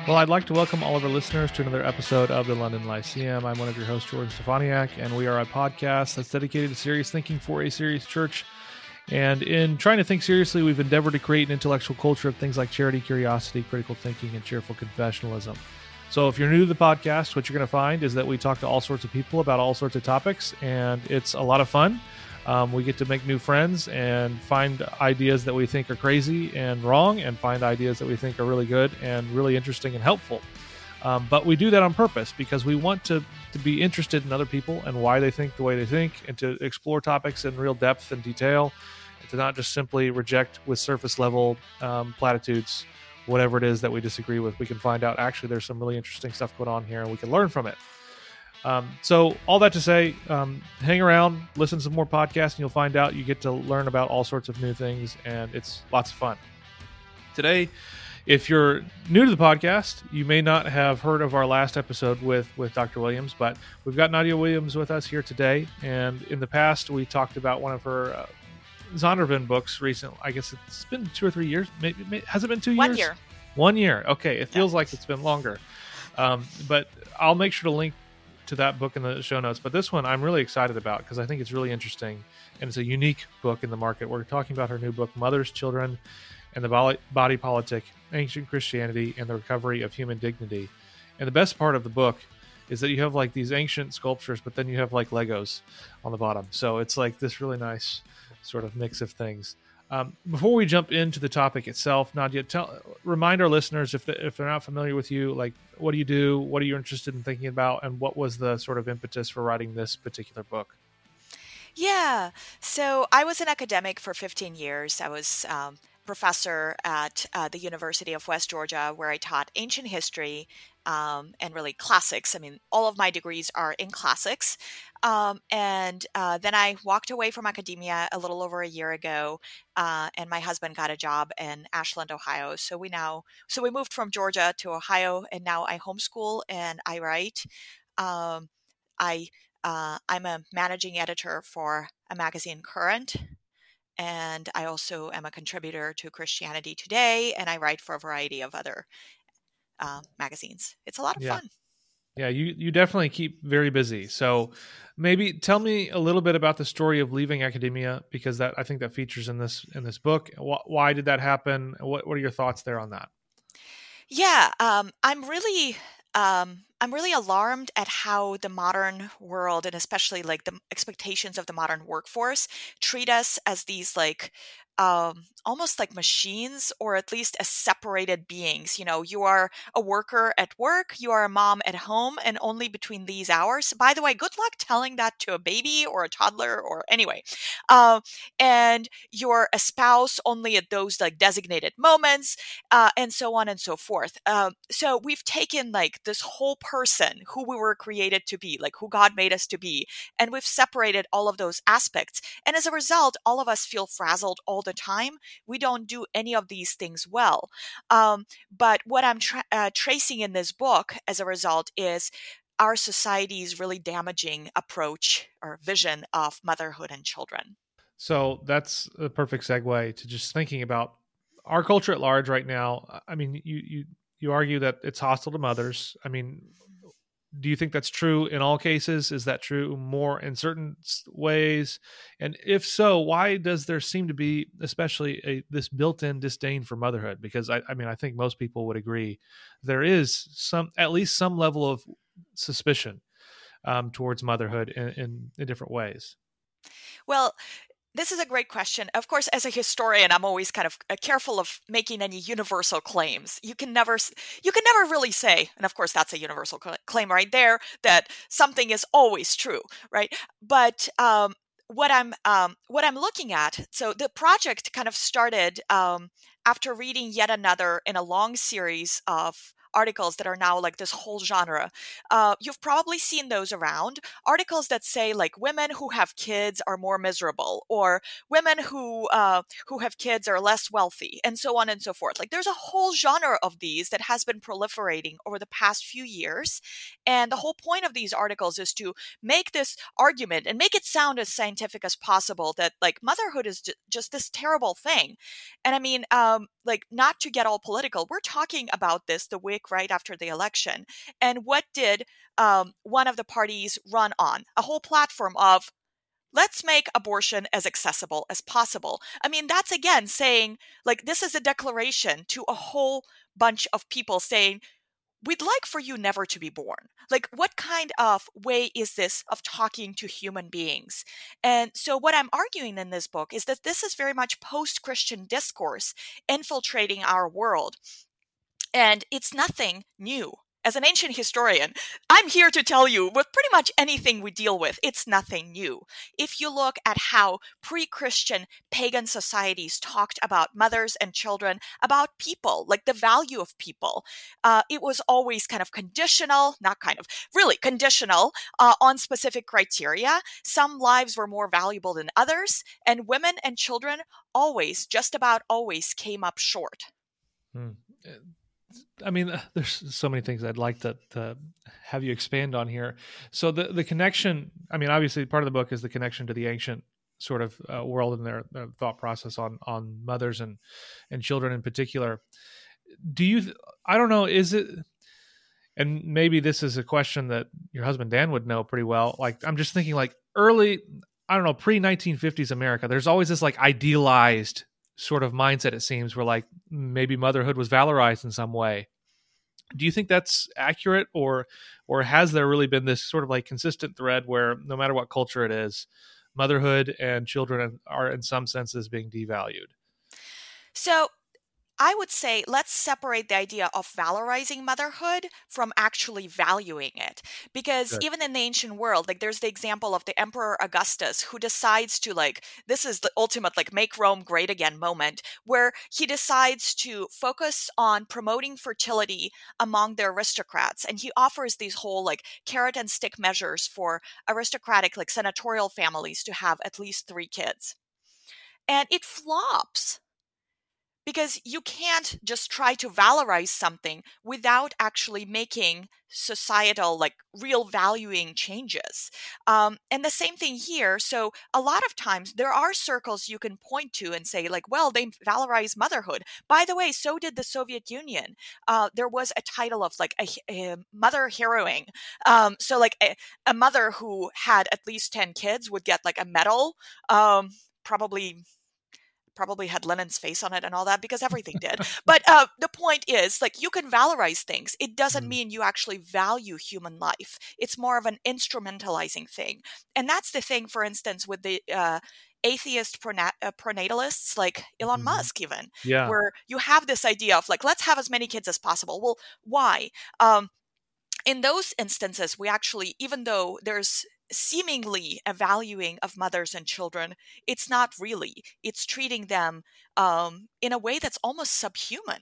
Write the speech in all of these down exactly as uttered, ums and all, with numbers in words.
Well, I'd like to welcome all of our listeners to another episode of the London Lyceum. I'm one of your hosts, Jordan Stefaniak, and we are a podcast that's dedicated to serious thinking for a serious church. And in trying to think seriously, we've endeavored to create an intellectual culture of things like charity, curiosity, critical thinking, and cheerful confessionalism. So if you're new to the podcast, what you're going to find is that we talk to all sorts of people about all sorts of topics, and it's a lot of fun. Um, we get to make new friends and find ideas that we think are crazy and wrong, and find ideas that we think are really good and really interesting and helpful. Um, but we do that on purpose because we want to, to be interested in other people and why they think the way they think, and to explore topics in real depth and detail, and to not just simply reject with surface level um, platitudes whatever it is that we disagree with. We can find out actually there's some really interesting stuff going on here, and we can learn from it. Um, so all that to say, um, hang around, listen to some more podcasts, and you'll find out you get to learn about all sorts of new things, and it's lots of fun. Today, if you're new to the podcast, you may not have heard of our last episode with, with Doctor Williams, but we've got Nadia Williams with us here today. And in the past, we talked about one of her uh, Zondervan books recently. I guess it's been two or three years. Maybe, maybe has it been two One years? year. One year. Okay. It feels Yeah. like it's been longer. Um, but I'll make sure to link to that book in the show notes. But this one I'm really excited about because I think it's really interesting, and it's a unique book in the market. We're talking about her new book, Mothers, Children, and the Body, Body Politic, Ancient Christianity and the Recovery of Human Dignity. And the best part of the book is that you have like these ancient sculptures, but then you have like Legos on the bottom. So it's like this really nice sort of mix of things. Um, before we jump into the topic itself, Nadia, tell, remind our listeners, if, the, if they're not familiar with you, like what do you do, what are you interested in thinking about, and what was the sort of impetus for writing this particular book? Yeah. So I was an academic for fifteen years. I was um, professor at uh, the University of West Georgia, where I taught ancient history um, and really classics. I mean, all of my degrees are in classics. Um, and uh, then I walked away from academia a little over a year ago, uh, and my husband got a job in Ashland, Ohio. So we now, so we moved from Georgia to Ohio, and now I homeschool and I write. Um, I uh, I'm a managing editor for a magazine, Current, and I also am a contributor to Christianity Today, and I write for a variety of other uh, magazines. It's a lot of Yeah. fun. Yeah, you, you definitely keep very busy. So maybe tell me a little bit about the story of leaving academia, because that I think that features in this in this book. Why, why did that happen? What what are your thoughts there on that? Yeah, um, I'm really, um, I'm really alarmed at how the modern world, and especially like the expectations of the modern workforce, treat us as these like um, almost like machines, or at least as separated beings. You know, you are a worker at work, you are a mom at home, and only between these hours. By the way, good luck telling that to a baby or a toddler, or anyway. Uh, and you're a spouse only at those like designated moments, uh, and so on and so forth. Um, so we've taken like this whole person who we were created to be, like who God made us to be, and we've separated all of those aspects. And as a result, all of us feel frazzled all the time. We don't do any of these things well. Um, but what I'm tra- uh, tracing in this book as a result is our society's really damaging approach or vision of motherhood and children. So that's a perfect segue to just thinking about our culture at large right now. I mean, you you you argue that it's hostile to mothers. I mean, do you think that's true in all cases? Is that true more in certain ways? And if so, why does there seem to be especially a, this built-in disdain for motherhood? Because I, I mean, I think most people would agree there is some, at least some level of suspicion um, towards motherhood in, in, in different ways. Well, this is a great question. Of course, as a historian, I'm always kind of careful of making any universal claims. You can never, you can never really say, and of course, that's a universal claim right there, that something is always true, right? But um, what I'm, um, what I'm looking at, so the project kind of started um, after reading yet another in a long series of articles that are now like this whole genre. Uh, you've probably seen those around. Articles that say like women who have kids are more miserable, or women who uh, who have kids are less wealthy, and so on and so forth. Like there's a whole genre of these that has been proliferating over the past few years. And the whole point of these articles is to make this argument and make it sound as scientific as possible that like motherhood is ju- just this terrible thing. And I mean, um, like not to get all political, we're talking about this the week week right after the election. And what did um, one of the parties run on? A whole platform of, let's make abortion as accessible as possible. I mean, that's again saying, like, this is a declaration to a whole bunch of people saying, we'd like for you never to be born. Like, what kind of way is this of talking to human beings? And so what I'm arguing in this book is that this is very much post-Christian discourse infiltrating our world. And it's nothing new. As an ancient historian, I'm here to tell you with pretty much anything we deal with, it's nothing new. If you look at how pre-Christian pagan societies talked about mothers and children, about people, like the value of people, uh, it was always kind of conditional, not kind of, really conditional uh, on specific criteria. Some lives were more valuable than others, and women and children always, just about always, came up short. Hmm. I mean, there's so many things I'd like to, to have you expand on here. So the, the connection, I mean, obviously part of the book is the connection to the ancient sort of uh, world and their, their thought process on, on mothers and, and children in particular. Do you, I don't know, is it, and maybe this is a question that your husband, Dan, would know pretty well. Like, I'm just thinking like early, I don't know, pre nineteen fifties America, there's always this like idealized sort of mindset, it seems, where like maybe motherhood was valorized in some way. Do you think that's accurate, or or has there really been this sort of like consistent thread where no matter what culture it is, motherhood and children are in some senses being devalued? So I would say let's separate the idea of valorizing motherhood from actually valuing it. Because Good. even in the ancient world, like there's the example of the Emperor Augustus who decides to like, this is the ultimate like make Rome great again moment, where he decides to focus on promoting fertility among the aristocrats. And he offers these whole like carrot and stick measures for aristocratic like senatorial families to have at least three kids. And it flops. Because you can't just try to valorize something without actually making societal, like real valuing changes. Um, and the same thing here. So a lot of times there are circles you can point to and say like, well, they valorize motherhood. By the way, so did the Soviet Union. Uh, there was a title of like a, a mother heroing. Um, so like a, a mother who had at least ten kids would get like a medal, um, probably probably had Lenin's face on it and all that, because everything did. But uh, the point is, like, you can valorize things. It doesn't Mm. mean you actually value human life. It's more of an instrumentalizing thing. And that's the thing, for instance, with the uh, atheist prona- uh, pronatalists like Elon Mhm. Musk, even, Yeah. where you have this idea of like, let's have as many kids as possible. Well, why? Um, in those instances, we actually, even though there's seemingly a valuing of mothers and children, it's not really. It's treating them um, in a way that's almost subhuman.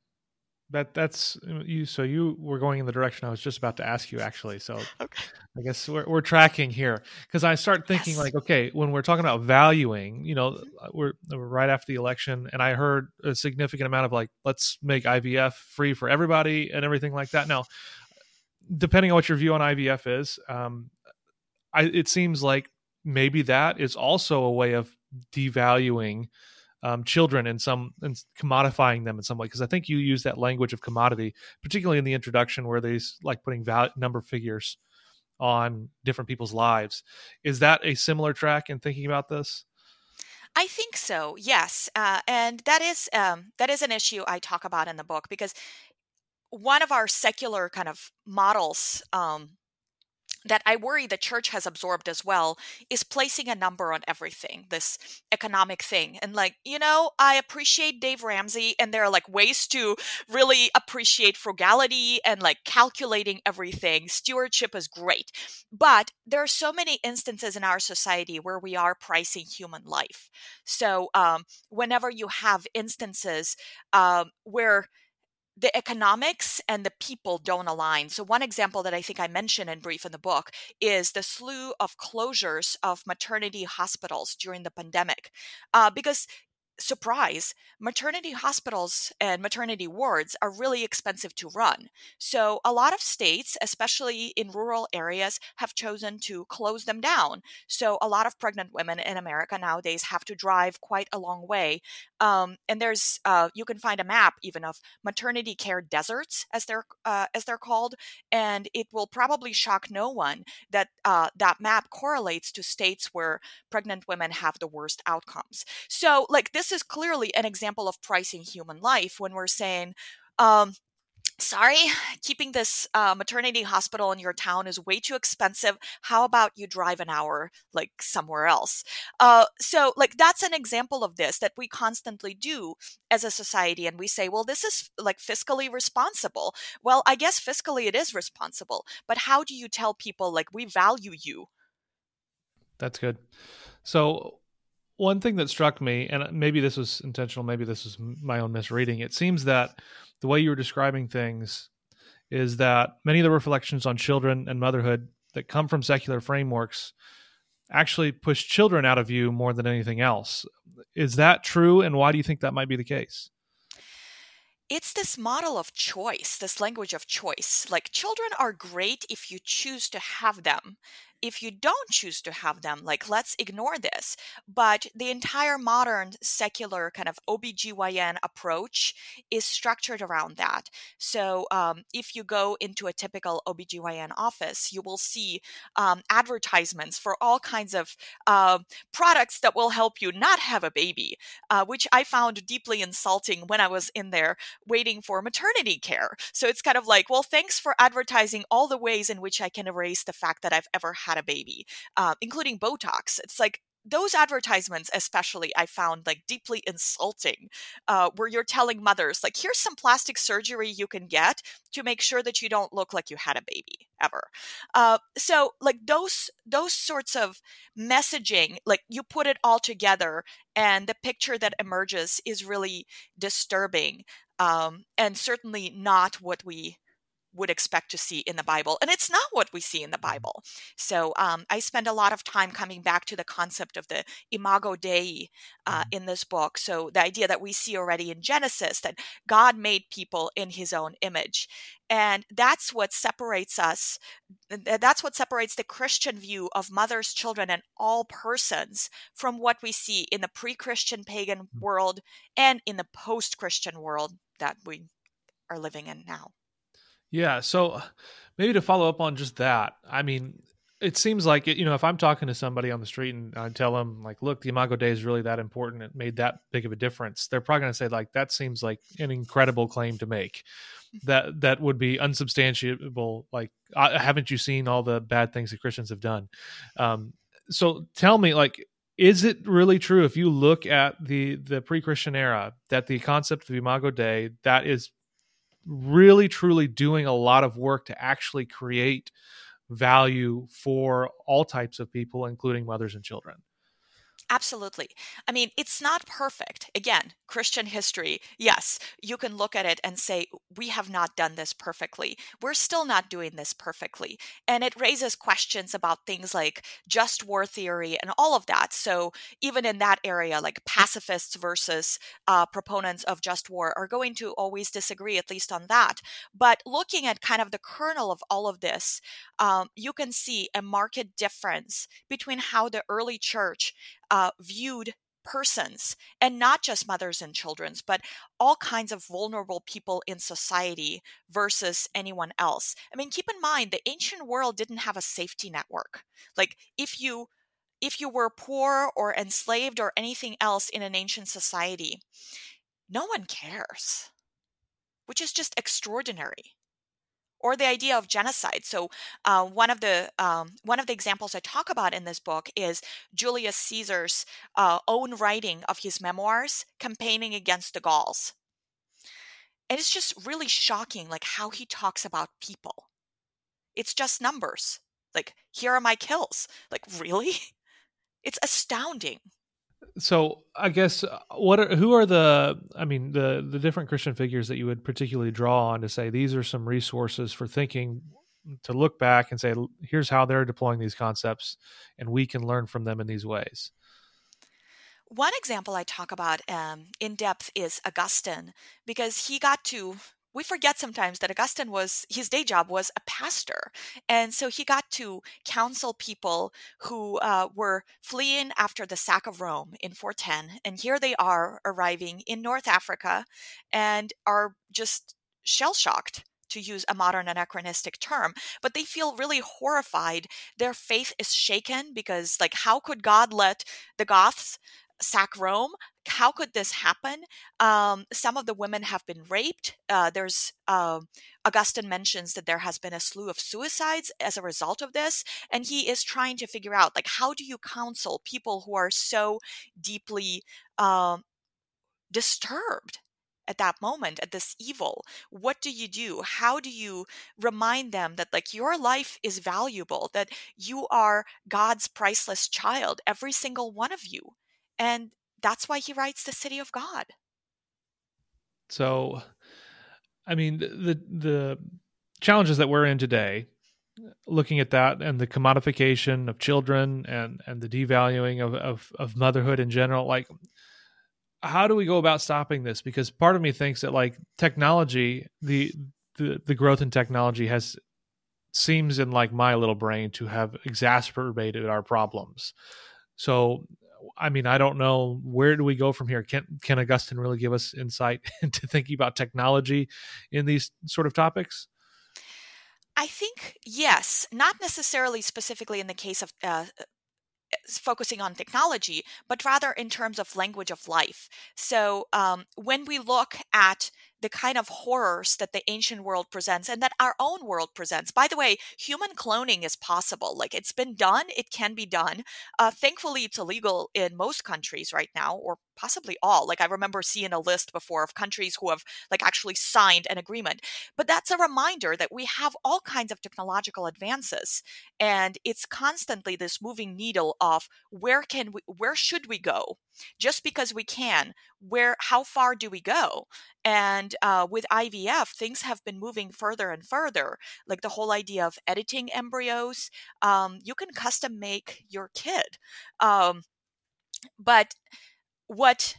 That that's you. So you were going in the direction I was just about to ask you, actually. So Okay. I guess we're we're tracking here, because I start thinking Yes. like, okay, when we're talking about valuing, you know, we're, we're right after the election, and I heard a significant amount of like, let's make I V F free for everybody and everything like that. Now, depending on what your view on I V F is, um, I, it seems like maybe that is also a way of devaluing um, children in some and commodifying them in some way. Because I think you use that language of commodity, particularly in the introduction, where they like putting val- number figures on different people's lives. Is that a similar track in thinking about this? I think so. Yes, uh, and that is um, that is an issue I talk about in the book, because one of our secular kind of models um, that I worry the church has absorbed as well is placing a number on everything, this economic thing. And like, you know, I appreciate Dave Ramsey, and there are like ways to really appreciate frugality and like calculating everything. Stewardship is great. But there are so many instances in our society where we are pricing human life. So um, whenever you have instances um, where the economics and the people don't align. So one example that I think I mentioned in brief in the book is the slew of closures of maternity hospitals during the pandemic. Uh, because surprise, maternity hospitals and maternity wards are really expensive to run. So a lot of states, especially in rural areas, have chosen to close them down. So a lot of pregnant women in America nowadays have to drive quite a long way. Um, and there's uh, you can find a map even of maternity care deserts, as they're uh, as they're called, and it will probably shock no one that uh, that map correlates to states where pregnant women have the worst outcomes. So, like, this is clearly an example of pricing human life when we're saying, um, sorry, keeping this uh, maternity hospital in your town is way too expensive. How about you drive an hour, like, somewhere else? Uh, so, like, that's an example of this that we constantly do as a society. And we say, well, this is, like, fiscally responsible. Well, I guess fiscally it is responsible. But how do you tell people, like, we value you? That's good. So one thing that struck me, and maybe this was intentional, maybe this was my own misreading, it seems that the way you were describing things is that many of the reflections on children and motherhood that come from secular frameworks actually push children out of view more than anything else. Is that true? And why do you think that might be the case? It's this model of choice, this language of choice. Like, children are great if you choose to have them. If you don't choose to have them, like, let's ignore this. But the entire modern secular kind of O B G Y N approach is structured around that. So um, if you go into a typical O B G Y N office, you will see um, advertisements for all kinds of uh, products that will help you not have a baby, uh, which I found deeply insulting when I was in there waiting for maternity care. So it's kind of like, well, thanks for advertising all the ways in which I can erase the fact that I've ever had a baby, uh, including Botox. It's like, those advertisements especially I found, like, deeply insulting, uh, where you're telling mothers, like, here's some plastic surgery you can get to make sure that you don't look like you had a baby ever. Uh, so like those those sorts of messaging, like, you put it all together and the picture that emerges is really disturbing, um, and certainly not what we would expect to see in the Bible. And it's not what we see in the Bible. So um, I spend a lot of time coming back to the concept of the imago Dei uh, in this book. So the idea that we see already in Genesis, that God made people in his own image. And that's what separates us. That's what separates the Christian view of mothers, children, and all persons from what we see in the pre-Christian pagan world and in the post-Christian world that we are living in now. Yeah. So maybe to follow up on just that, I mean, it seems like, you know, if I'm talking to somebody on the street and I tell them, like, look, the Imago Dei is really that important, it made that big of a difference, they're probably going to say, like, that seems like an incredible claim to make. That that would be unsubstantiable. Like, uh, haven't you seen all the bad things that Christians have done? Um, so tell me, like, is it really true, if you look at the the pre-Christian era, that the concept of the Imago Dei, that is really truly doing a lot of work to actually create value for all types of people, including mothers and children? Absolutely. I mean, it's not perfect. Again, Christian history, yes, you can look at it and say, we have not done this perfectly. We're still not doing this perfectly. And it raises questions about things like just war theory and all of that. So even in that area, like, pacifists versus uh, proponents of just war are going to always disagree, at least on that. But looking at kind of the kernel of all of this, um, you can see a marked difference between how the early church Uh, viewed persons, and not just mothers and children, but all kinds of vulnerable people in society versus anyone else. I mean, keep in mind, the ancient world didn't have a safety network. Like, if you if you were poor or enslaved or anything else in an ancient society, no one cares, which is just extraordinary. Or the idea of genocide. So uh, one of the um, one of the examples I talk about in this book is Julius Caesar's uh, own writing of his memoirs campaigning against the Gauls. And it's just really shocking, like, how he talks about people. It's just numbers. Like, here are my kills. Like, really? It's astounding. So I guess uh, what are, who are the, I mean, the, the different Christian figures that you would particularly draw on to say, these are some resources for thinking, to look back and say, here's how they're deploying these concepts and we can learn from them in these ways? One example I talk about um, in depth is Augustine, because he got to, we forget sometimes that Augustine was, his day job was a pastor. And so he got to counsel people who uh, were fleeing after the sack of Rome in four ten. And here they are arriving in North Africa and are just shell shocked, to use a modern anachronistic term, but they feel really horrified. Their faith is shaken because, like, how could God let the Goths sack Rome? How could this happen? Um, some of the women have been raped. Uh, there's uh, Augustine mentions that there has been a slew of suicides as a result of this, and he is trying to figure out, like, how do you counsel people who are so deeply um, disturbed at that moment, at this evil? What do you do? How do you remind them that, like, your life is valuable, that you are God's priceless child, every single one of you? And that's why he writes the City of God. So, I mean, the the challenges that we're in today, looking at that and the commodification of children and and the devaluing of of, of motherhood in general, like, how do we go about stopping this? Because part of me thinks that, like, technology, the the, the growth in technology has seems in, like, my little brain to have exacerbated our problems. So, I mean, I don't know, where do we go from here? Can can Augustine really give us insight into thinking about technology in these sort of topics? I think, yes, not necessarily specifically in the case of uh, focusing on technology, but rather in terms of language of life. So um, when we look at the kind of horrors that the ancient world presents and that our own world presents. By the way, human cloning is possible. Like, it's been done, it can be done. Uh, thankfully, it's illegal in most countries right now, or possibly all. Like, I remember seeing a list before of countries who have, like, actually signed an agreement. But that's a reminder that we have all kinds of technological advances, and it's constantly this moving needle of where can we, where should we go? Just because we can, where, how far do we go? And uh, with I V F, things have been moving further and further. Like the whole idea of editing embryos, um, you can custom make your kid. Um, but what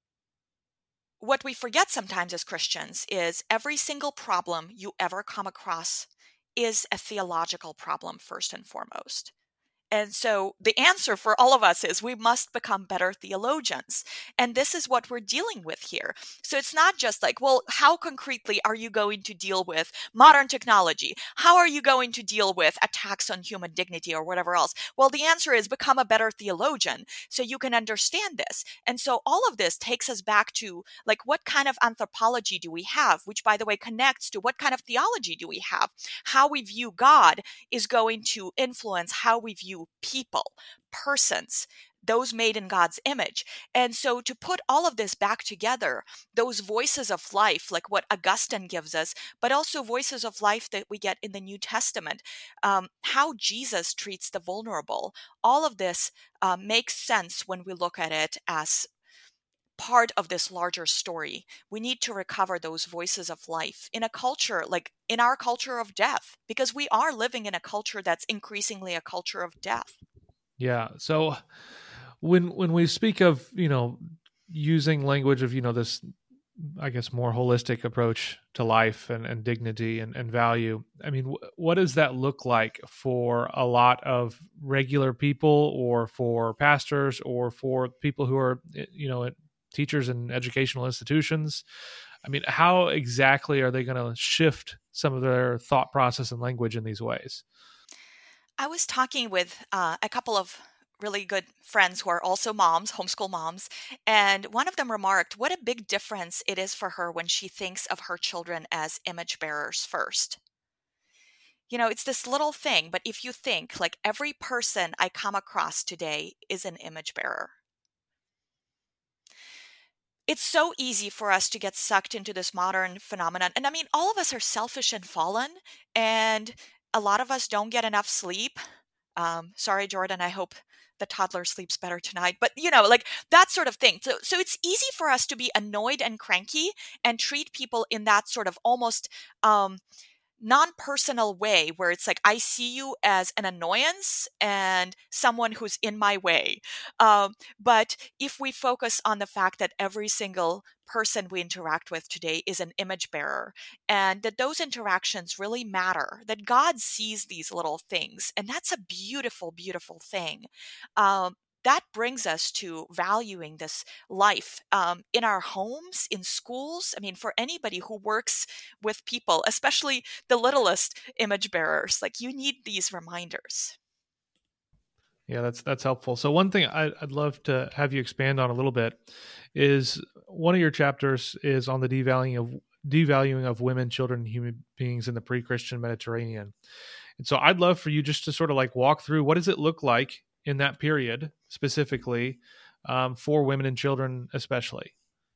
what we forget sometimes as Christians is every single problem you ever come across is a theological problem first and foremost. And so the answer for all of us is we must become better theologians. And this is what we're dealing with here. So it's not just like, well, how concretely are you going to deal with modern technology? How are you going to deal with attacks on human dignity or whatever else? Well, the answer is become a better theologian so you can understand this. And so all of this takes us back to, like, what kind of anthropology do we have? Which, by the way, connects to what kind of theology do we have? How we view God is going to influence how we view people, persons, those made in God's image. And so to put all of this back together, those voices of life, like what Augustine gives us, but also voices of life that we get in the New Testament, um, how Jesus treats the vulnerable, all of this uh, makes sense when we look at it as part of this larger story. We need to recover those voices of life in a culture, like in our culture of death, because we are living in a culture that's increasingly a culture of death. Yeah. So when when we speak of, you know, using language of, you know, this, I guess, more holistic approach to life and, and dignity and, and value, I mean, w- what does that look like for a lot of regular people, or for pastors, or for people who are, you know, teachers in educational institutions? I mean, how exactly are they going to shift some of their thought process and language in these ways? I was talking with uh, a couple of really good friends who are also moms, homeschool moms, and one of them remarked what a big difference it is for her when she thinks of her children as image bearers first. You know, it's this little thing, but if you think, like, every person I come across today is an image bearer. It's so easy for us to get sucked into this modern phenomenon. And I mean, all of us are selfish and fallen, and a lot of us don't get enough sleep. Um, sorry, Jordan, I hope the toddler sleeps better tonight. But, you know, like that sort of thing. So, so it's easy for us to be annoyed and cranky and treat people in that sort of almost um, non-personal way where it's like I see you as an annoyance and someone who's in my way. Um, but if we focus on the fact that every single person we interact with today is an image bearer, and that those interactions really matter, that God sees these little things, and that's a beautiful, beautiful thing. Um, that brings us to valuing this life um, in our homes, in schools. I mean, for anybody who works with people, especially the littlest image bearers, like you need these reminders. Yeah, that's that's helpful. So one thing I, I'd love to have you expand on a little bit is one of your chapters is on the devaluing of devaluing of women, children, and human beings in the pre-Christian Mediterranean. And so I'd love for you just to sort of like walk through what does it look like in that period specifically um, for women and children especially.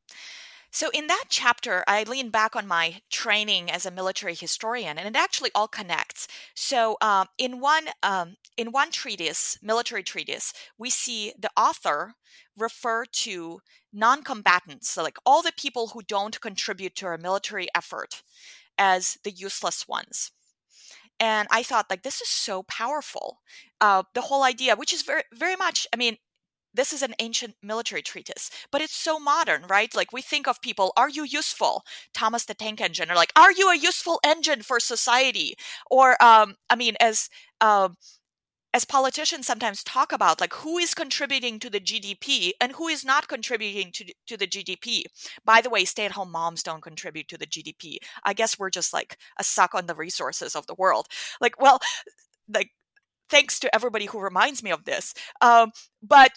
So in that chapter, I lean back on my training as a military historian, and it actually all connects. So um, in one um, in one treatise, military treatise, we see the author refer to non-combatants, so like all the people who don't contribute to a military effort, as the useless ones. And I thought, like, this is so powerful. Uh, the whole idea, which is very, very much, I mean, this is an ancient military treatise, but it's so modern, right? Like we think of people, are you useful? Thomas the Tank Engine, or like, are you a useful engine for society? Or, um, I mean, as um, as politicians sometimes talk about, like who is contributing to the G D P and who is not contributing to, to the G D P. By the way, stay-at-home moms don't contribute to the G D P. I guess we're just like a suck on the resources of the world. Like, well, like, thanks to everybody who reminds me of this. Um, but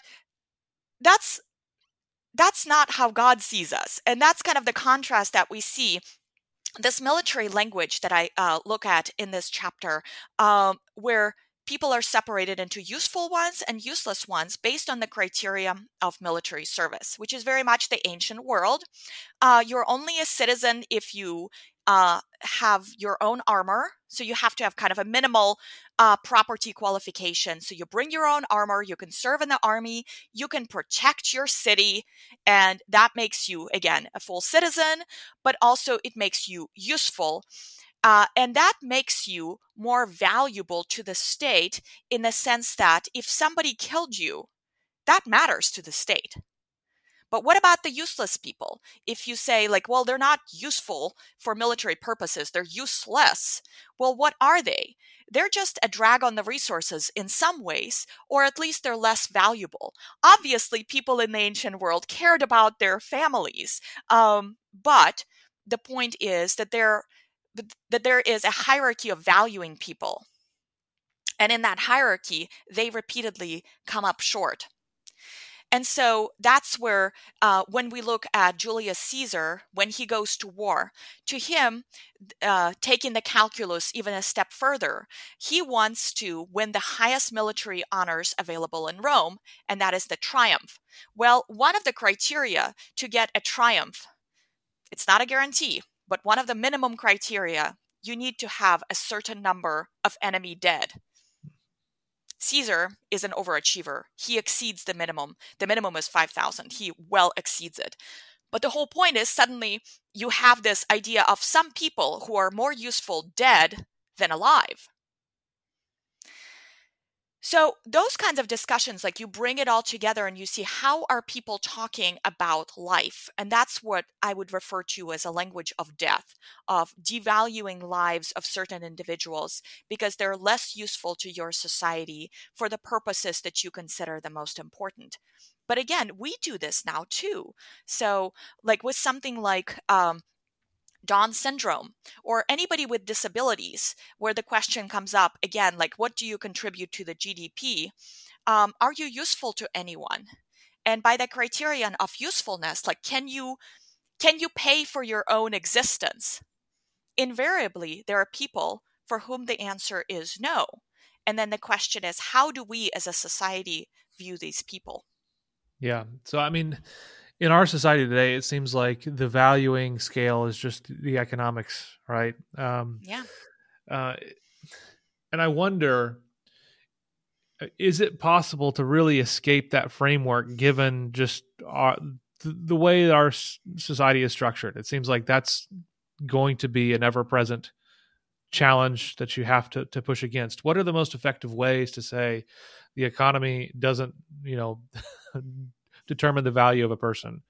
that's that's not how God sees us. And that's kind of the contrast that we see. This military language that I uh, look at in this chapter, um, where people are separated into useful ones and useless ones based on the criteria of military service, which is very much the ancient world. Uh, you're only a citizen if you uh, have your own armor. So you have to have kind of a minimal uh, property qualification. So you bring your own armor, you can serve in the army, you can protect your city, and that makes you, again, a full citizen, but also it makes you useful. Uh, and that makes you more valuable to the state in the sense that if somebody killed you, that matters to the state. But what about the useless people? If you say, like, well, they're not useful for military purposes, they're useless. Well, what are they? They're just a drag on the resources in some ways, or at least they're less valuable. Obviously, people in the ancient world cared about their families, um, but the point is that there, that there is a hierarchy of valuing people. And in that hierarchy, they repeatedly come up short. And so that's where, uh, when we look at Julius Caesar, when he goes to war, to him, uh, taking the calculus even a step further, he wants to win the highest military honors available in Rome, and that is the triumph. Well, one of the criteria to get a triumph, it's not a guarantee, but one of the minimum criteria, you need to have a certain number of enemy dead. Caesar is an overachiever. He exceeds the minimum. The minimum is five thousand. He well exceeds it. But the whole point is suddenly you have this idea of some people who are more useful dead than alive. So those kinds of discussions, like you bring it all together and you see how are people talking about life. And that's what I would refer to as a language of death, of devaluing lives of certain individuals because they're less useful to your society for the purposes that you consider the most important. But again, we do this now too. So like with something like um, Down syndrome, or anybody with disabilities, where the question comes up again, like, what do you contribute to the G D P? Um, are you useful to anyone? And by the criterion of usefulness, like, can you can you pay for your own existence? Invariably, there are people for whom the answer is no. And then the question is, how do we as a society view these people? Yeah. So, I mean, in our society today, it seems like the valuing scale is just the economics, right? Um, yeah. Uh, and I wonder, is it possible to really escape that framework given just our, the, the way our society is structured? It seems like that's going to be an ever-present challenge that you have to, to push against. What are the most effective ways to say the economy doesn't, you know, determine the value of a person?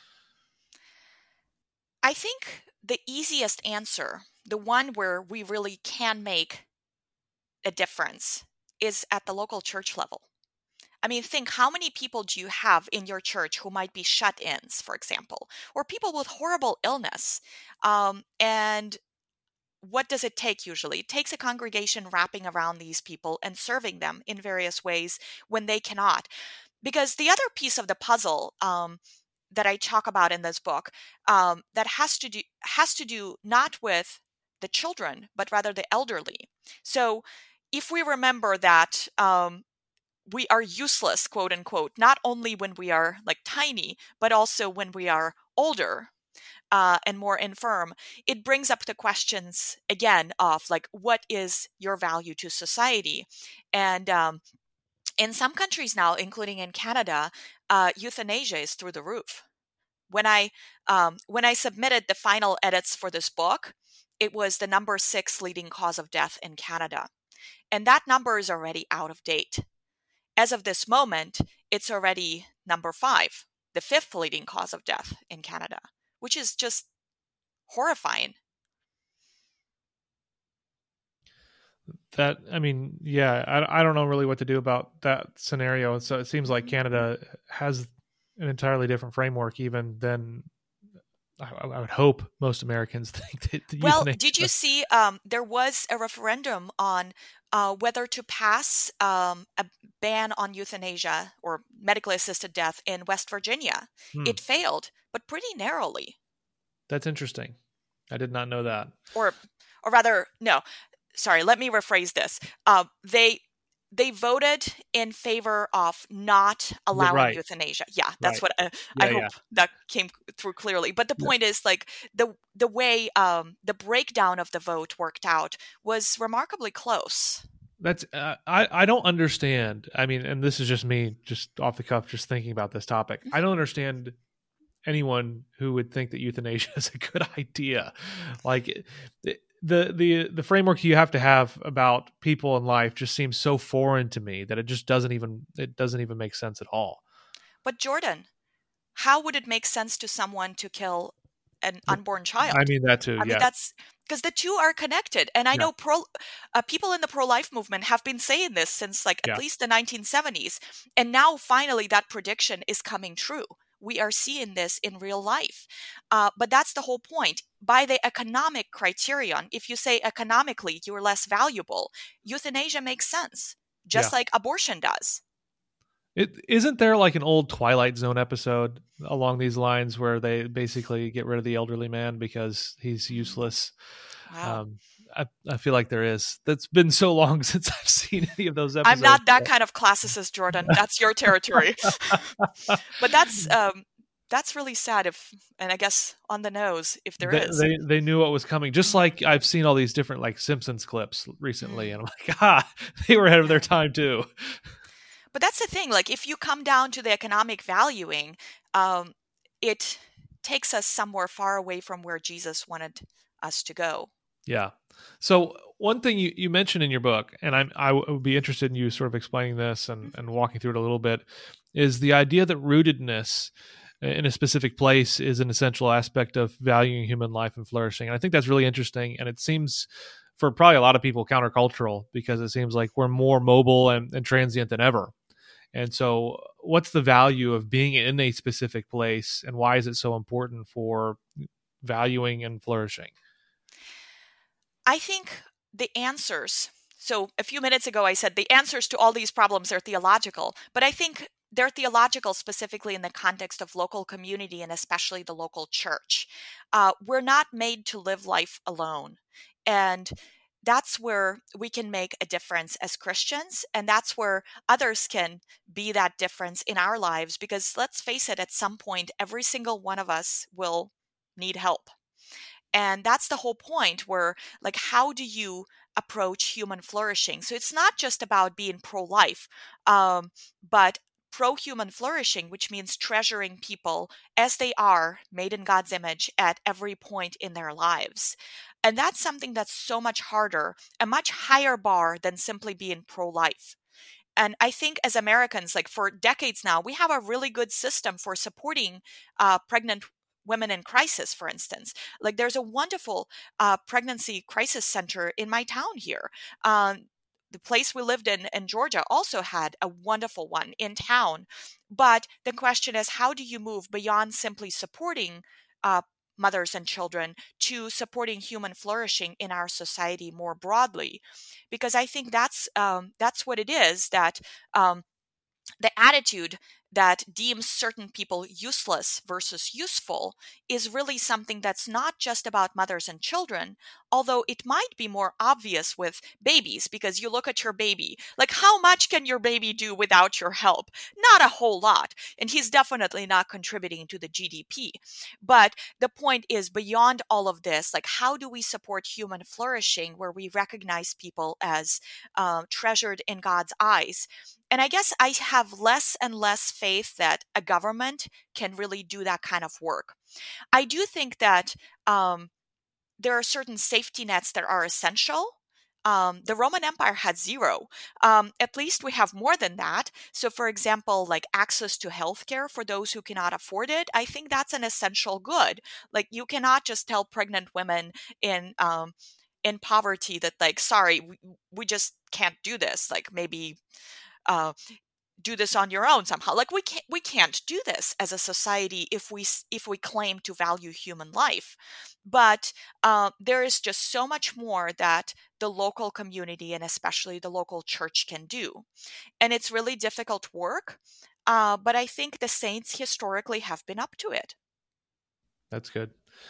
I think the easiest answer, the one where we really can make a difference, is at the local church level. I mean, think, how many people do you have in your church who might be shut-ins, for example, or people with horrible illness? Um, and what does it take usually? It takes a congregation wrapping around these people and serving them in various ways when they cannot. Because the other piece of the puzzle um, that I talk about in this book um, that has to do has to do not with the children, but rather the elderly. So if we remember that um, we are useless, quote unquote, not only when we are like tiny, but also when we are older uh, and more infirm, it brings up the questions again of like, what is your value to society? And um, in some countries now, including in Canada, uh, euthanasia is through the roof. When I um, when I submitted the final edits for this book, it was the number six leading cause of death in Canada, and that number is already out of date. As of this moment, it's already number five, the fifth leading cause of death in Canada, which is just horrifying. That, I mean, yeah, I, I don't know really what to do about that scenario. So it seems like Canada has an entirely different framework even than I, I would hope most Americans think that the Well, euthanasia. did you see um, there was a referendum on uh, whether to pass um, a ban on euthanasia or medically assisted death in West Virginia? Hmm. It failed, but pretty narrowly. That's interesting. I did not know that. Or, or rather, no, sorry, let me rephrase this. Uh, they they voted in favor of not allowing right. euthanasia. Yeah, that's right. what uh, yeah, I hope yeah. that came through clearly. But the Yeah. point is, like, the the way um, the breakdown of the vote worked out was remarkably close. That's uh, I I don't understand. I mean, and this is just me, just off the cuff, just thinking about this topic. I don't understand anyone who would think that euthanasia is a good idea. Like the the the, the framework you have to have about people in life just seems so foreign to me that it just doesn't even it doesn't even make sense at all. But Jordan, how would it make sense to someone to kill an unborn child? I mean that too. I mean, yeah. that's because the two are connected. And I Yeah. know pro uh, people in the pro-life movement have been saying this since like Yeah. at least the nineteen seventies. And now finally that prediction is coming true. We are seeing this in real life. Uh, but that's the whole point. By the economic criterion, if you say economically you're less valuable, euthanasia makes sense, just Yeah. like abortion does. It isn't there like an old Twilight Zone episode along these lines where they basically get rid of the elderly man because he's useless. Wow. Um, I, I feel like there is. That's been so long since I've seen any of those episodes. I'm not that kind of classicist, Jordan. That's your territory. But that's um, that's really sad. If and I guess on the nose, if there they, is. They they knew what was coming. Just like I've seen all these different like Simpsons clips recently, and I'm like, ah, they were ahead of their time too. But that's the thing. Like, if you come down to the economic valuing, um, it takes us somewhere far away from where Jesus wanted us to go. Yeah. So one thing you, you mentioned in your book, and I'm, I would be interested in you sort of explaining this and, and walking through it a little bit, is the idea that rootedness in a specific place is an essential aspect of valuing human life and flourishing. And I think that's really interesting. And it seems for probably a lot of people countercultural because it seems like we're more mobile and, and transient than ever. And so what's the value of being in a specific place and why is it so important for valuing and flourishing? I think the answers, so a few minutes ago I said the answers to all these problems are theological, but I think they're theological specifically in the context of local community and especially the local church. Uh, we're not made to live life alone. And that's where we can make a difference as Christians. And that's where others can be that difference in our lives. Because let's face it, at some point, every single one of us will need help. And that's the whole point where, like, how do you approach human flourishing? So it's not just about being pro-life, um, but pro-human flourishing, which means treasuring people as they are, made in God's image at every point in their lives. And that's something that's so much harder, a much higher bar than simply being pro-life. And I think as Americans, like for decades now, we have a really good system for supporting uh, pregnant women in crisis, for instance. Like there's a wonderful uh, pregnancy crisis center in my town here. Um, the place we lived in in Georgia also had a wonderful one in town. But the question is, how do you move beyond simply supporting uh, mothers and children to supporting human flourishing in our society more broadly? Because I think that's um, that's what it is, that um, the attitude that deems certain people useless versus useful is really something that's not just about mothers and children, although it might be more obvious with babies, because you look at your baby, like how much can your baby do without your help? Not a whole lot. And he's definitely not contributing to the G D P. But the point is, beyond all of this, like how do we support human flourishing where we recognize people as uh, treasured in God's eyes? And I guess I have less and less faith that a government can really do that kind of work. I do think that um, there are certain safety nets that are essential. Um, the Roman Empire had zero. Um, at least we have more than that. So, for example, like access to healthcare for those who cannot afford it, I think that's an essential good. Like you cannot just tell pregnant women in um, in poverty that, like, sorry, we, we just can't do this. Like maybe. Uh, do this on your own somehow. Like we can't we can't do this as a society if we if we claim to value human life. But uh, there is just so much more that the local community and especially the local church can do, and it's really difficult work. Uh, but I think the saints historically have been up to it. That's good.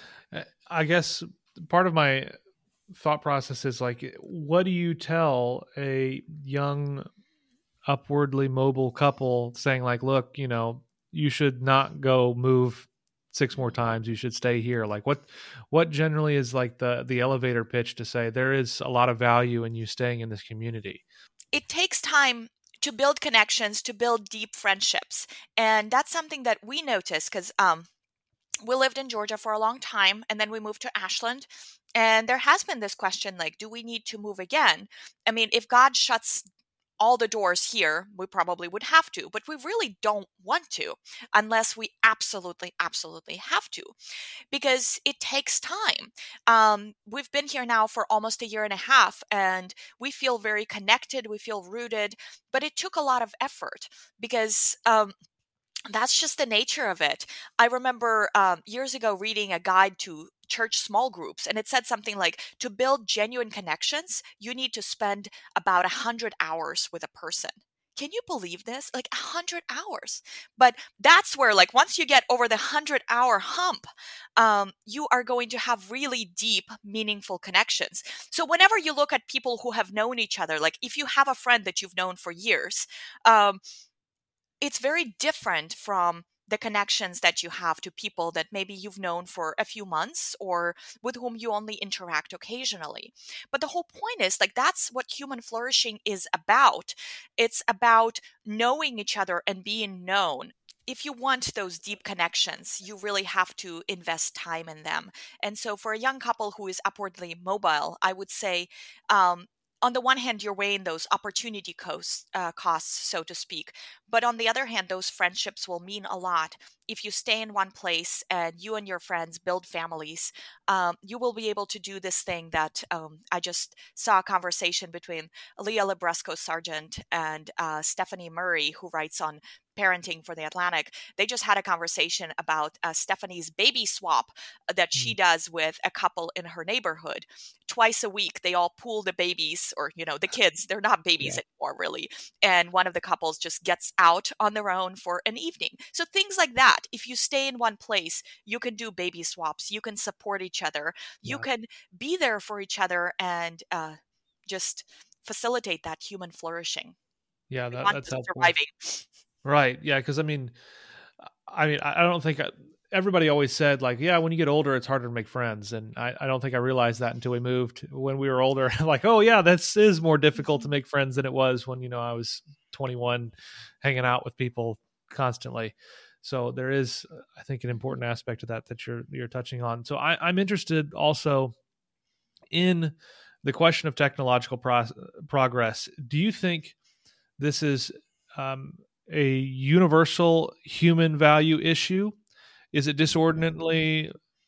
I guess part of my thought process is like, what do you tell a young upwardly mobile couple saying like, look, you know, you should not go move six more times. You should stay here. Like what, what generally is like the, the elevator pitch to say there is a lot of value in you staying in this community? It takes time to build connections, to build deep friendships. And that's something that we notice because um, we lived in Georgia for a long time and then we moved to Ashland. And there has been this question, like, do we need to move again? I mean, if God shuts all the doors here, we probably would have to, but we really don't want to unless we absolutely, absolutely have to, because it takes time. Um, we've been here now for almost a year and a half and we feel very connected. We feel rooted, but it took a lot of effort because, um, that's just the nature of it. I remember um, years ago reading a guide to church small groups, and it said something like, to build genuine connections, you need to spend about one hundred hours with a person. Can you believe this? Like one hundred hours. But that's where, like, once you get over the one hundred hour hump, um, you are going to have really deep, meaningful connections. So whenever you look at people who have known each other, like if you have a friend that you've known for years, um, it's very different from the connections that you have to people that maybe you've known for a few months or with whom you only interact occasionally. But the whole point is, like, that's what human flourishing is about. It's about knowing each other and being known. If you want those deep connections, you really have to invest time in them. And so for a young couple who is upwardly mobile, I would say, um, on the one hand, you're weighing those opportunity costs, uh, costs, so to speak. But on the other hand, those friendships will mean a lot. If you stay in one place and you and your friends build families, um, you will be able to do this thing that um, I just saw a conversation between Leah Lebrusco-Sargent and uh, Stephanie Murray, who writes on parenting for The Atlantic. They just had a conversation about uh, Stephanie's baby swap that she does with a couple in her neighborhood. Twice a week, they all pool the babies, or, you know, the kids. They're not babies yeah. anymore, really. And one of the couples just gets out on their own for an evening. So things like that. If you stay in one place, you can do baby swaps. You can support each other. You yeah. can be there for each other and uh, just facilitate that human flourishing. Yeah, that, that's helpful. Surviving. Right. Yeah. Because I mean, I mean, I don't think I, everybody always said like, yeah, when you get older, it's harder to make friends, and I, I don't think I realized that until we moved. When we were older, like, oh yeah, this is more difficult to make friends than it was when, you know, I was twenty-one, hanging out with people constantly. So there is, I think, an important aspect of that that you're you're touching on. So I, I'm interested also in the question of technological pro- progress. Do you think this is um, a universal human value issue? Is it disordinately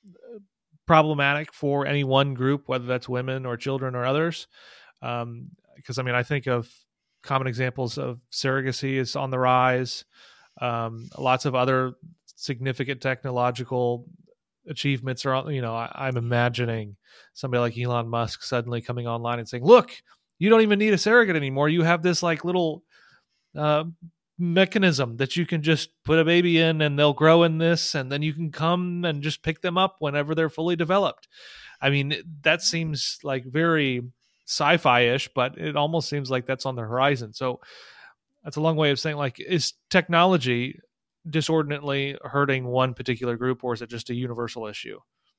problematic for any one group, whether that's women or children or others? Um, because I mean, I think of common examples of surrogacy is on the rise. Um, lots of other significant technological achievements are, you know, I, I'm imagining somebody like Elon Musk suddenly coming online and saying, look, you don't even need a surrogate anymore. You have this like little uh, mechanism that you can just put a baby in and they'll grow in this, and then you can come and just pick them up whenever they're fully developed. I mean, that seems like very sci-fi-ish, but it almost seems like that's on the horizon. So that's a long way of saying, like, is technology disordinately hurting one particular group, or is it just a universal issue?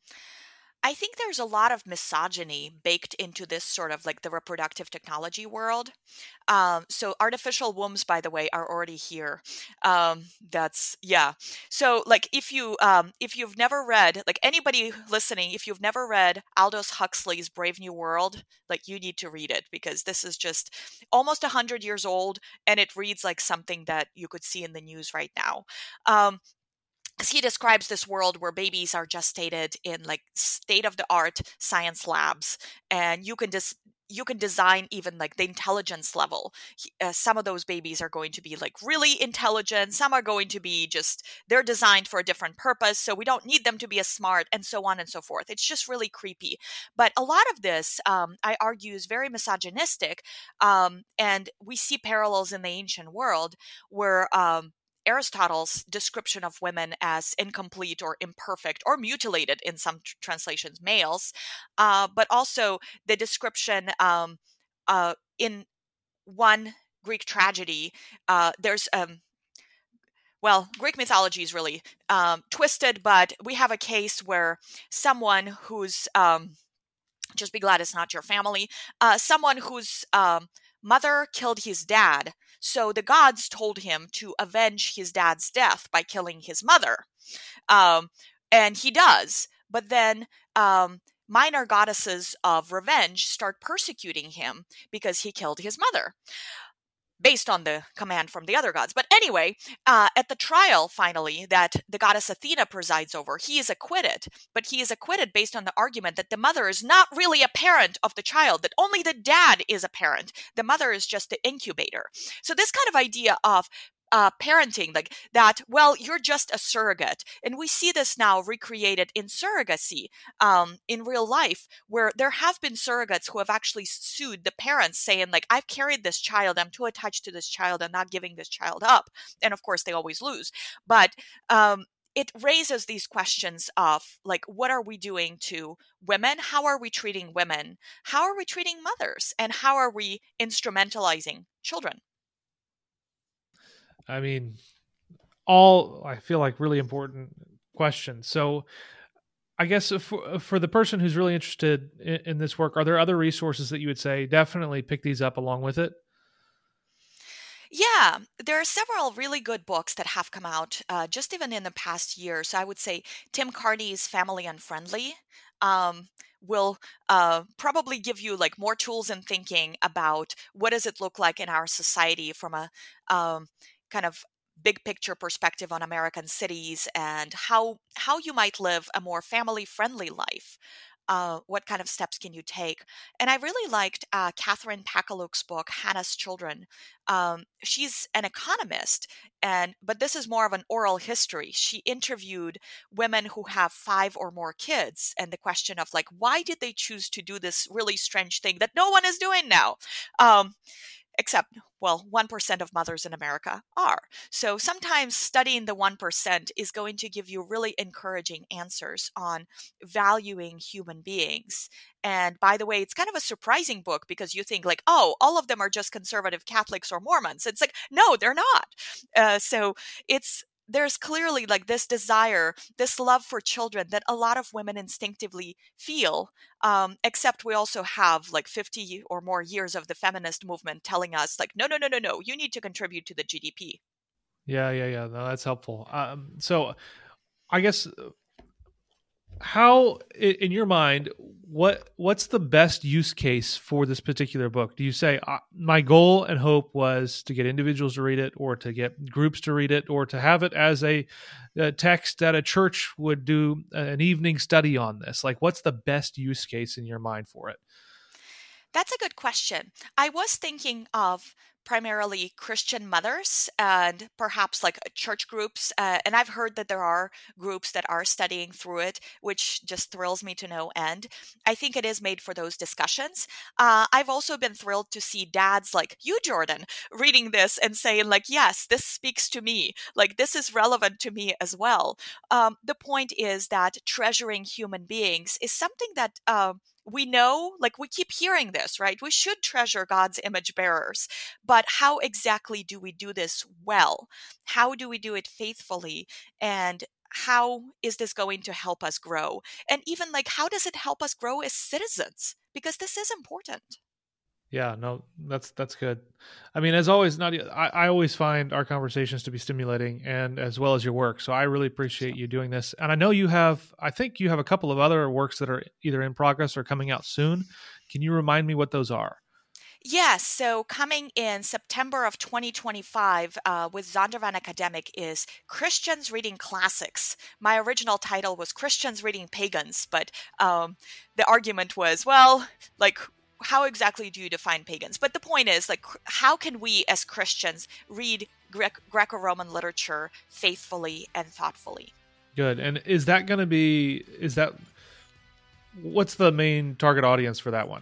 I think there's a lot of misogyny baked into this sort of like the reproductive technology world. Um, so artificial wombs, by the way, are already here. Um, that's yeah. So like if you um, if you've never read, like anybody listening, if you've never read Aldous Huxley's Brave New World, like you need to read it, because this is just almost a hundred years old, and it reads like something that you could see in the news right now. Um, because he describes this world where babies are gestated in like state of the art science labs, and you can just you can design even like the intelligence level. He- uh, some of those babies are going to be like really intelligent, some are going to be just, they're designed for a different purpose, so we don't need them to be as smart, and so on and so forth. It's just really creepy. But a lot of this, um, I argue, is very misogynistic, um, and we see parallels in the ancient world where um, Aristotle's description of women as incomplete or imperfect or mutilated in some tr- translations, males, uh, but also the description um, uh, in one Greek tragedy. Uh, there's um, well, Greek mythology is really um, twisted, but we have a case where someone who's um, just be glad it's not your family. Uh, someone whose um, mother killed his dad. So the gods told him to avenge his dad's death by killing his mother. Um, and he does. But then um, minor goddesses of revenge start persecuting him because he killed his mother, based on the command from the other gods. But anyway, uh, at the trial, finally, that the goddess Athena presides over, he is acquitted. But he is acquitted based on the argument that the mother is not really a parent of the child, that only the dad is a parent. The mother is just the incubator. So this kind of idea of uh, parenting, like that, well, you're just a surrogate. And we see this now recreated in surrogacy um, in real life, where there have been surrogates who have actually sued the parents saying, like, I've carried this child, I'm too attached to this child, I'm not giving this child up. And of course, they always lose. But um, it raises these questions of, like, what are we doing to women? How are we treating women? How are we treating mothers? And how are we instrumentalizing children? I mean, all I feel like really important questions. So I guess for, for the person who's really interested in, in this work, are there other resources that you would say definitely pick these up along with it? Yeah, there are several really good books that have come out uh, just even in the past year. So I would say Tim Carney's Family Unfriendly um, will uh, probably give you like more tools and thinking about what does it look like in our society from a um, kind of big picture perspective on American cities, and how how you might live a more family friendly life. Uh, what kind of steps can you take? And I really liked uh, Catherine Pakaluk's book, Hannah's Children. Um, she's an economist, and but this is more of an oral history. She interviewed women who have five or more kids, and the question of like, why did they choose to do this really strange thing that no one is doing now? Um, except, well, one percent of mothers in America are. So sometimes studying the one percent is going to give you really encouraging answers on valuing human beings. And by the way, it's kind of a surprising book, because you think like, oh, all of them are just conservative Catholics or Mormons. It's like, no, they're not. Uh, so it's there's clearly like this desire, this love for children that a lot of women instinctively feel, um, except we also have like fifty or more years of the feminist movement telling us like, no, no, no, no, no, you need to contribute to the G D P. Yeah, yeah, yeah. No, that's helpful. Um, so I guess how, in your mind, what what's the best use case for this particular book? Do you say uh, my goal and hope was to get individuals to read it, or to get groups to read it, or to have it as a, a text that a church would do an evening study on this? Like, what's the best use case in your mind for it? That's a good question. I was thinking of primarily Christian mothers and perhaps like church groups. Uh, and I've heard that there are groups that are studying through it, which just thrills me to no end. I think it is made for those discussions. Uh, I've also been thrilled to see dads like you, Jordan, reading this and saying like, yes, this speaks to me. Like, this is relevant to me as well. Um, the point is that treasuring human beings is something that uh, we know, like we keep hearing this, right? We should treasure God's image bearers. But how exactly do we do this well? How do we do it faithfully? And how is this going to help us grow? And even like, how does it help us grow as citizens? Because this is important. Yeah, no, that's that's good. I mean, as always, Nadia, I, I always find our conversations to be stimulating, and as well as your work. So I really appreciate you doing this. And I know you have, I think you have a couple of other works that are either in progress or coming out soon. Can you remind me what those are? Yes, so coming in September of twenty twenty-five uh, with Zondervan Academic is Christians Reading Classics. My original title was Christians Reading Pagans, but um, the argument was, well, like, how exactly do you define pagans? But the point is, like, how can we as Christians read Gre- Greco-Roman literature faithfully and thoughtfully? Good. And is that going to be, is that, what's the main target audience for that one?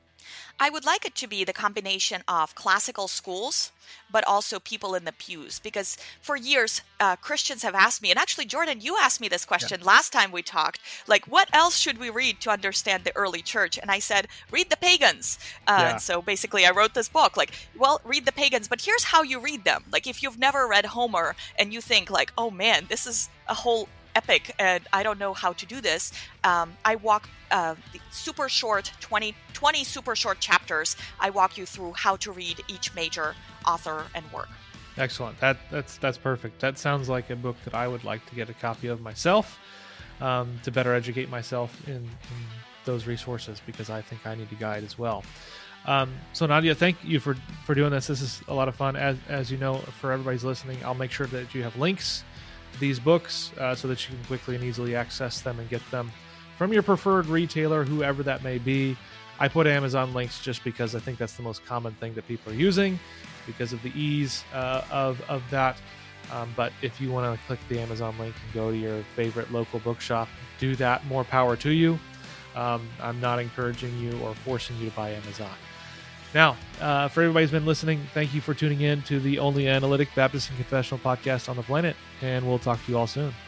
I would like it to be the combination of classical schools, but also people in the pews. Because for years, uh, Christians have asked me, and actually, Jordan, you asked me this question yeah. last time we talked, like, what else should we read to understand the early church? And I said, read the pagans. Uh, yeah. And so basically, I wrote this book, like, well, read the pagans, but here's how you read them. Like, if you've never read Homer and you think, like, oh man, this is a whole epic and I don't know how to do this, um, I walk uh, the super short, twenty, twenty super short chapters. I walk you through how to read each major author and work. Excellent. That that's that's perfect. That sounds like a book that I would like to get a copy of myself, um, to better educate myself in, in those resources, because I think I need a guide as well. Um, so Nadia, thank you for, for doing this. This is a lot of fun. As as you know, for everybody's listening, I'll make sure that you have links these books uh, so that you can quickly and easily access them and get them from your preferred retailer, whoever that may be. I put Amazon links just because I think that's the most common thing that people are using because of the ease uh, of, of that. Um, but if you want to click the Amazon link and go to your favorite local bookshop, do that. More power to you. Um, I'm not encouraging you or forcing you to buy Amazon. Now, uh, for everybody who's been listening, thank you for tuning in to the only analytic Baptist and confessional podcast on the planet, and we'll talk to you all soon.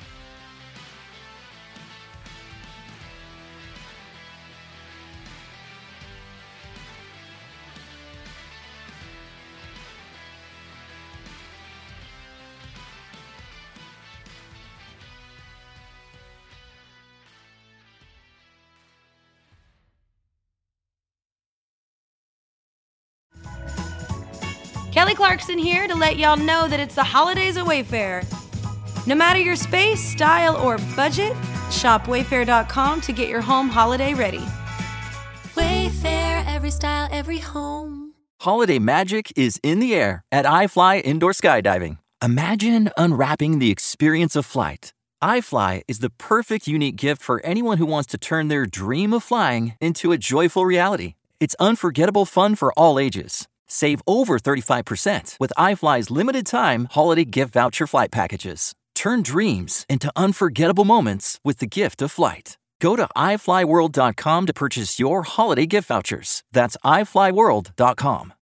Kelly Clarkson here to let y'all know that it's the holidays at Wayfair. No matter your space, style, or budget, shop wayfair dot com to get your home holiday ready. Wayfair, every style, every home. Holiday magic is in the air at iFly Indoor Skydiving. Imagine unwrapping the experience of flight. iFly is the perfect unique gift for anyone who wants to turn their dream of flying into a joyful reality. It's unforgettable fun for all ages. Save over thirty-five percent with iFly's limited-time holiday gift voucher flight packages. Turn dreams into unforgettable moments with the gift of flight. Go to i fly world dot com to purchase your holiday gift vouchers. That's i fly world dot com.